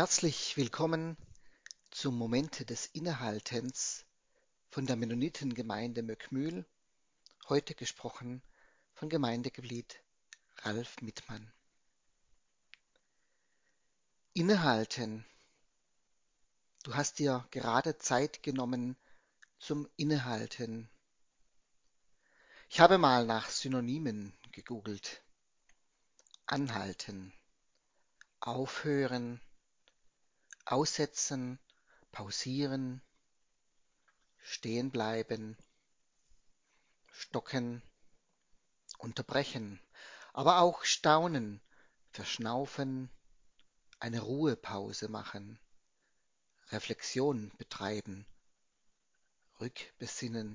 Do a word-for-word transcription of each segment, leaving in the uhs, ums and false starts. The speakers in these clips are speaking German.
Herzlich willkommen zum Momente des Innehaltens von der Mennonitengemeinde Möckmühl, heute gesprochen von Gemeindeglied Ralf Mittmann. Innehalten. Du hast dir gerade Zeit genommen zum Innehalten. Ich habe mal nach Synonymen gegoogelt. Anhalten, aufhören, aussetzen, pausieren, stehen bleiben, stocken, unterbrechen, aber auch staunen, verschnaufen, eine Ruhepause machen, Reflexion betreiben, rückbesinnen.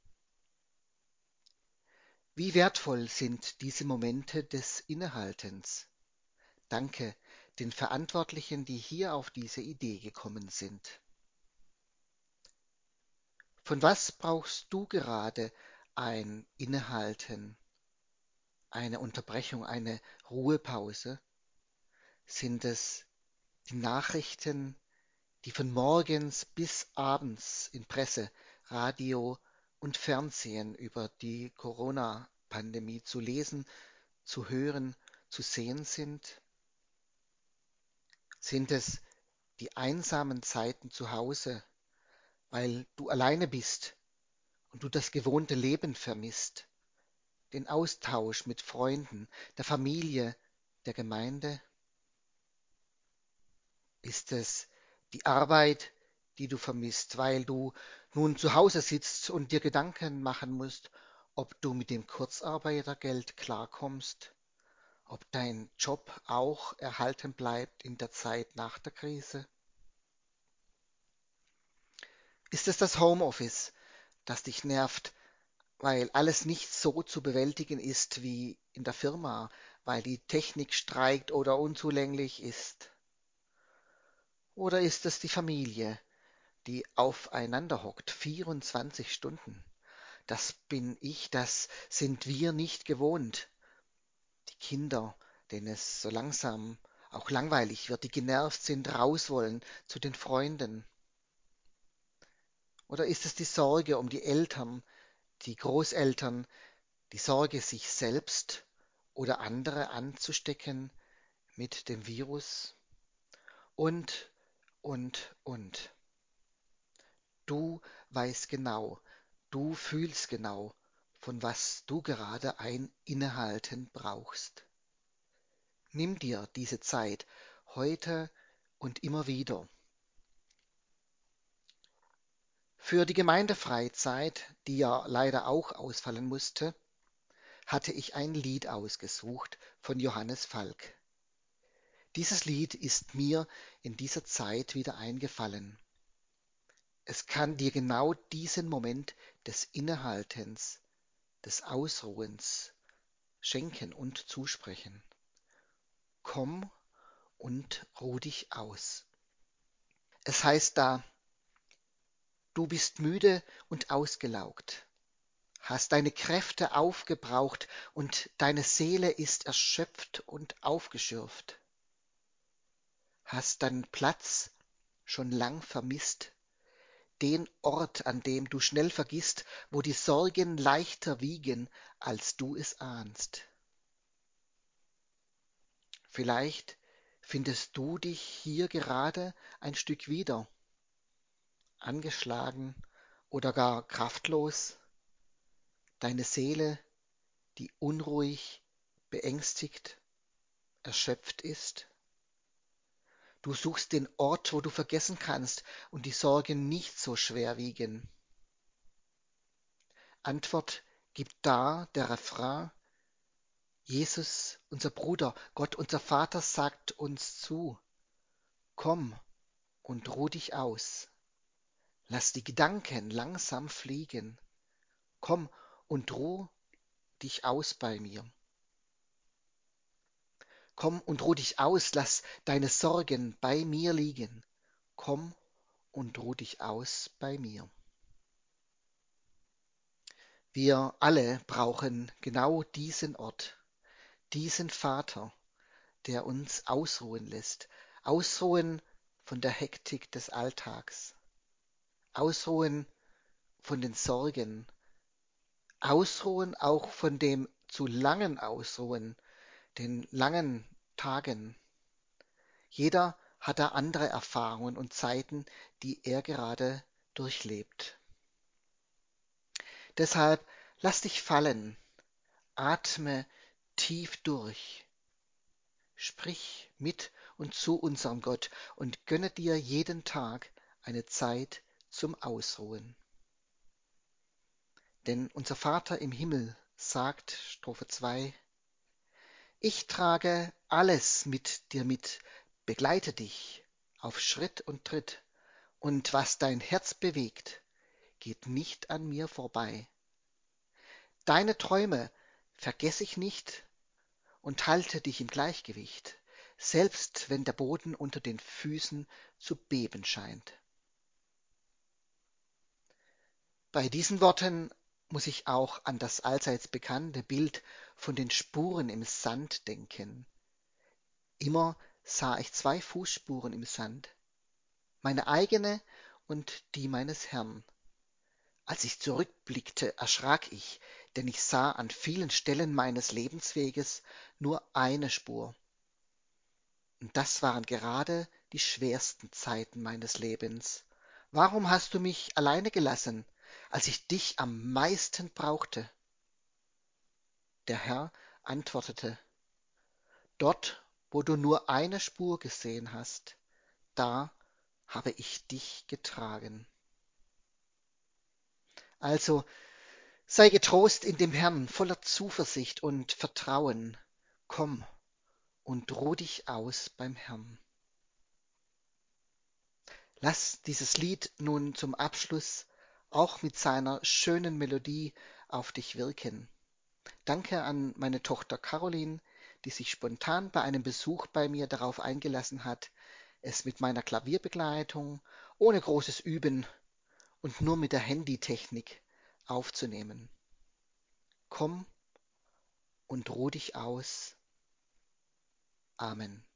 Wie wertvoll sind diese Momente des Innehaltens? Danke den Verantwortlichen, die hier auf diese Idee gekommen sind. Von was brauchst du gerade ein Innehalten, eine Unterbrechung, eine Ruhepause? Sind es die Nachrichten, die von morgens bis abends in Presse, Radio und Fernsehen über die Corona-Pandemie zu lesen, zu hören, zu sehen sind? Sind es die einsamen Zeiten zu Hause, weil du alleine bist und du das gewohnte Leben vermisst, den Austausch mit Freunden, der Familie, der Gemeinde? Ist es die Arbeit, die du vermisst, weil du nun zu Hause sitzt und dir Gedanken machen musst, ob du mit dem Kurzarbeitergeld klarkommst, ob dein Job auch erhalten bleibt in der Zeit nach der Krise? Ist es das Homeoffice, das dich nervt, weil alles nicht so zu bewältigen ist wie in der Firma, weil die Technik streikt oder unzulänglich ist? Oder ist es die Familie, die aufeinander hockt, vierundzwanzig Stunden? Das bin ich, das sind wir nicht gewohnt. Die Kinder, denen es so langsam auch langweilig wird, die genervt sind, raus wollen zu den Freunden. Oder ist es die Sorge um die Eltern, die Großeltern, die Sorge, sich selbst oder andere anzustecken mit dem Virus? Und, und, und. Du weißt genau, du fühlst genau, von was du gerade ein Innehalten brauchst. Nimm dir diese Zeit heute und immer wieder. Für die Gemeindefreizeit, die ja leider auch ausfallen musste, hatte ich ein Lied ausgesucht von Johannes Falk. Dieses Lied ist mir in dieser Zeit wieder eingefallen. Es kann dir genau diesen Moment des Innehaltens, des Ausruhens schenken und zusprechen. Komm und ruh dich aus. Es heißt da, du bist müde und ausgelaugt, hast deine Kräfte aufgebraucht und deine Seele ist erschöpft und aufgeschürft, hast deinen Platz schon lang vermisst, den Ort, an dem du schnell vergisst, wo die Sorgen leichter wiegen, als du es ahnst. Vielleicht findest du dich hier gerade ein Stück wieder, angeschlagen oder gar kraftlos, deine Seele, die unruhig, beängstigt, erschöpft ist. Du suchst den Ort, wo du vergessen kannst und die Sorgen nicht so schwer wiegen. Antwort gibt da der Refrain: Jesus, unser Bruder, Gott, unser Vater, sagt uns zu: Komm und ruh dich aus. Lass die Gedanken langsam fliegen. Komm und ruh dich aus bei mir. Komm und ruh dich aus, lass deine Sorgen bei mir liegen. Komm und ruh dich aus bei mir. Wir alle brauchen genau diesen Ort, diesen Vater, der uns ausruhen lässt. Ausruhen von der Hektik des Alltags, ausruhen von den Sorgen, ausruhen auch von dem zu langen Ausruhen, den langen Tagen. Jeder hat da andere Erfahrungen und Zeiten, die er gerade durchlebt. Deshalb lass dich fallen, atme tief durch, sprich mit und zu unserem Gott und gönne dir jeden Tag eine Zeit zum Ausruhen. Denn unser Vater im Himmel sagt, Strophe zwei, ich trage alles mit dir mit, begleite dich auf Schritt und Tritt, und was dein Herz bewegt, geht nicht an mir vorbei. Deine Träume vergess ich nicht und halte dich im Gleichgewicht, selbst wenn der Boden unter den Füßen zu beben scheint. Bei diesen Worten muss ich auch an das allseits bekannte Bild von den Spuren im Sand denken. Immer sah ich zwei Fußspuren im Sand, meine eigene und die meines Herrn. Als ich zurückblickte, erschrak ich, denn ich sah an vielen Stellen meines Lebensweges nur eine Spur. Und das waren gerade die schwersten Zeiten meines Lebens. Warum hast du mich alleine gelassen, als ich dich am meisten brauchte? Der Herr antwortete, dort, wo du nur eine Spur gesehen hast, da habe ich dich getragen. Also sei getrost in dem Herrn, voller Zuversicht und Vertrauen. Komm und ruh dich aus beim Herrn. Lass dieses Lied nun zum Abschluss auch mit seiner schönen Melodie auf dich wirken. Danke an meine Tochter Caroline, die sich spontan bei einem Besuch bei mir darauf eingelassen hat, es mit meiner Klavierbegleitung ohne großes Üben und nur mit der Handytechnik aufzunehmen. Komm und ruh dich aus. Amen.